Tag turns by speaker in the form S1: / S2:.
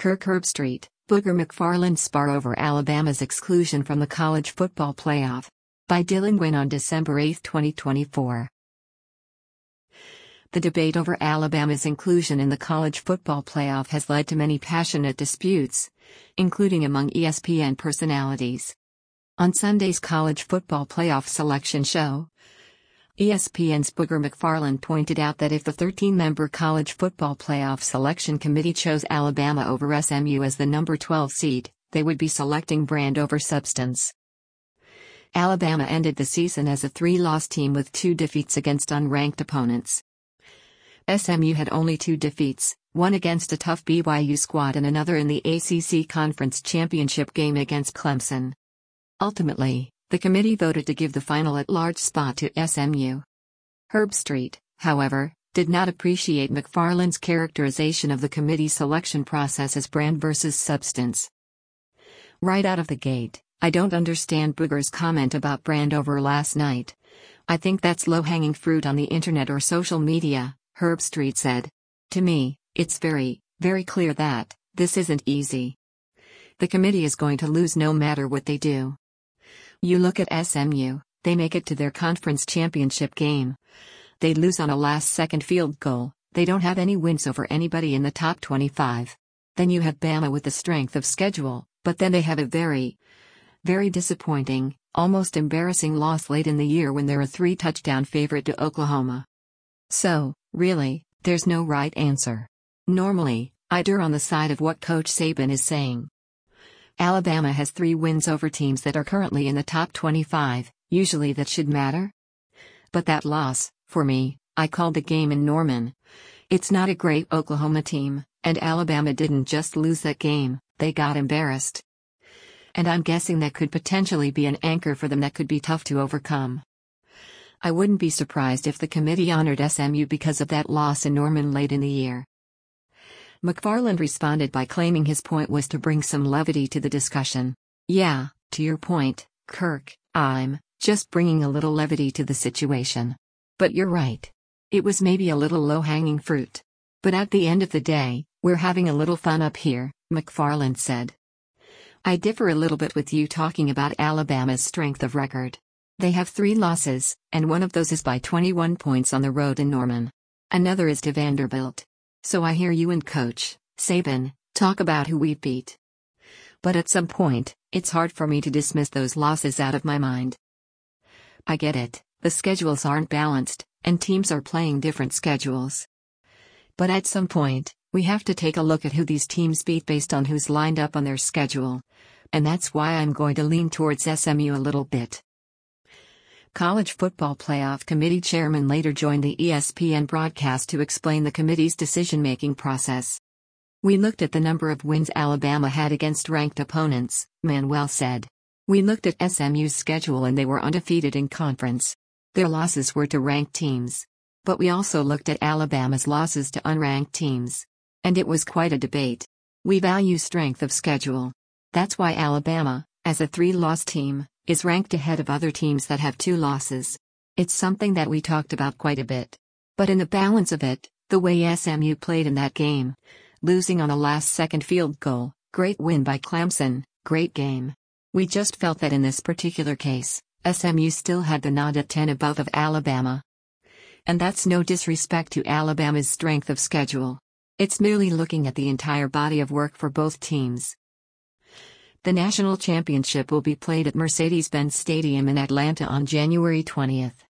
S1: Kirk Herbstreit, Booger McFarland spar over Alabama's exclusion from the college football playoff. By Dylan Gwynn on December 8, 2024. The debate over Alabama's inclusion in the college football playoff has led to many passionate disputes, including among ESPN personalities. On Sunday's college football playoff selection show, ESPN's Booger McFarland pointed out that if the 13-member college football playoff selection committee chose Alabama over SMU as the number 12 seed, they would be selecting brand over substance. Alabama ended the season as a 3-loss team with 2 defeats against unranked opponents. SMU had only 2 defeats, one against a tough BYU squad and another in the ACC Conference Championship game against Clemson. Ultimately, the committee voted to give the final at-large spot to SMU. Herbstreit, however, did not appreciate McFarland's characterization of the committee's selection process as brand versus substance. Right out of the gate, I don't understand Booger's comment about brand over last night. I think that's low-hanging fruit on the internet or social media, Herbstreit said. To me, it's very, very clear that this isn't easy. The committee is going to lose no matter what they do. You look at SMU, they make it to their conference championship game. They lose on a last-second field goal, they don't have any wins over anybody in the top 25. Then you have Bama with the strength of schedule, but then they have a very, very disappointing, almost embarrassing loss late in the year when they're a 3-touchdown favorite to Oklahoma. So, really, there's no right answer. Normally, I'd err on the side of what Coach Saban is saying. Alabama has 3 wins over teams that are currently in the top 25, usually that should matter. But that loss, for me, I called the game in Norman. It's not a great Oklahoma team, and Alabama didn't just lose that game, they got embarrassed. And I'm guessing that could potentially be an anchor for them that could be tough to overcome. I wouldn't be surprised if the committee honored SMU because of that loss in Norman late in the year. McFarland responded by claiming his point was to bring some levity to the discussion. Yeah, to your point, Kirk, I'm just bringing a little levity to the situation. But you're right. It was maybe a little low-hanging fruit. But at the end of the day, we're having a little fun up here, McFarland said. I differ a little bit with you talking about Alabama's strength of record. They have 3 losses, and one of those is by 21 points on the road in Norman. Another is to Vanderbilt. So I hear you and Coach Saban talk about who we beat. But at some point, it's hard for me to dismiss those losses out of my mind. I get it, the schedules aren't balanced, and teams are playing different schedules. But at some point, we have to take a look at who these teams beat based on who's lined up on their schedule. And that's why I'm going to lean towards SMU a little bit. College Football Playoff Committee Chairman later joined the ESPN broadcast to explain the committee's decision-making process. We looked at the number of wins Alabama had against ranked opponents, Manuel said. We looked at SMU's schedule and they were undefeated in conference. Their losses were to ranked teams. But we also looked at Alabama's losses to unranked teams. And it was quite a debate. We value strength of schedule. That's why Alabama, as a 3-loss team, is ranked ahead of other teams that have 2 losses. It's something that we talked about quite a bit. But in the balance of it, the way SMU played in that game, losing on a last-second field goal, great win by Clemson, great game. We just felt that in this particular case, SMU still had the nod at 10 above of Alabama. And that's no disrespect to Alabama's strength of schedule. It's merely looking at the entire body of work for both teams. The national championship will be played at Mercedes-Benz Stadium in Atlanta on January 20th.